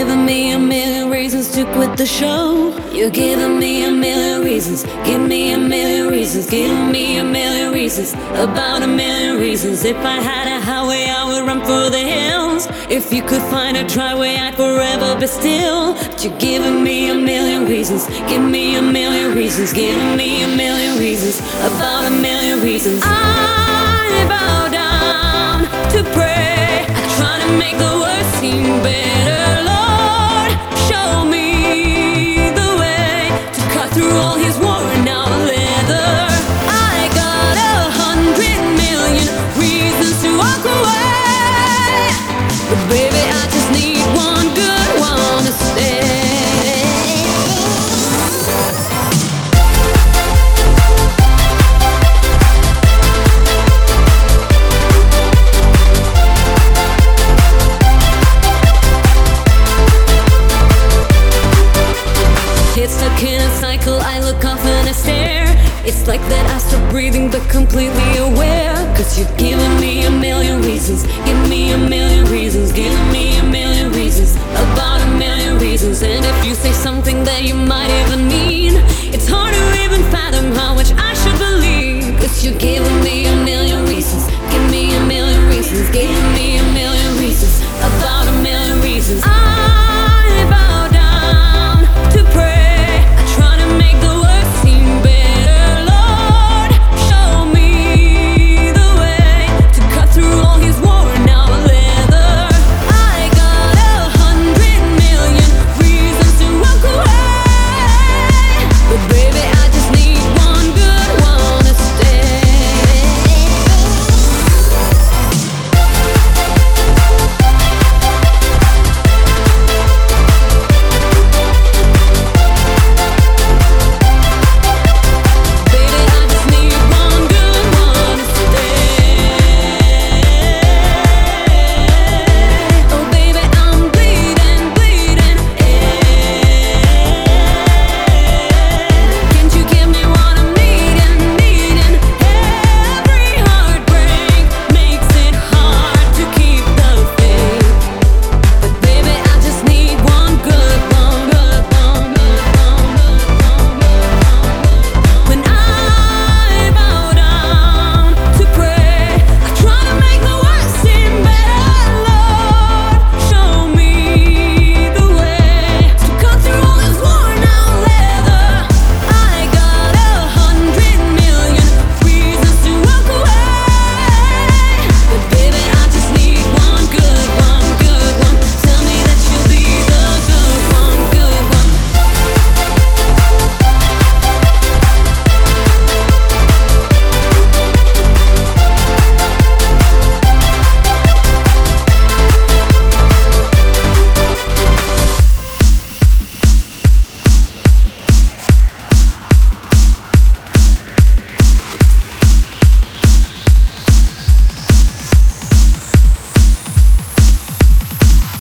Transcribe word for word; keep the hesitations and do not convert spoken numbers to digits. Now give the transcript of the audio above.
giving me a million reasons to quit the show. You're giving me a million reasons. Give me a million reasons. Give me a million reasons. About a million reasons. If I had a highway, I would run for the hills. If you could find a driveway, I'd forever be still. But you're giving me a million reasons. Give me a million reasons. Give me a million reasons. About a million reasons. I bow down to pray. I try to make the worst seem better.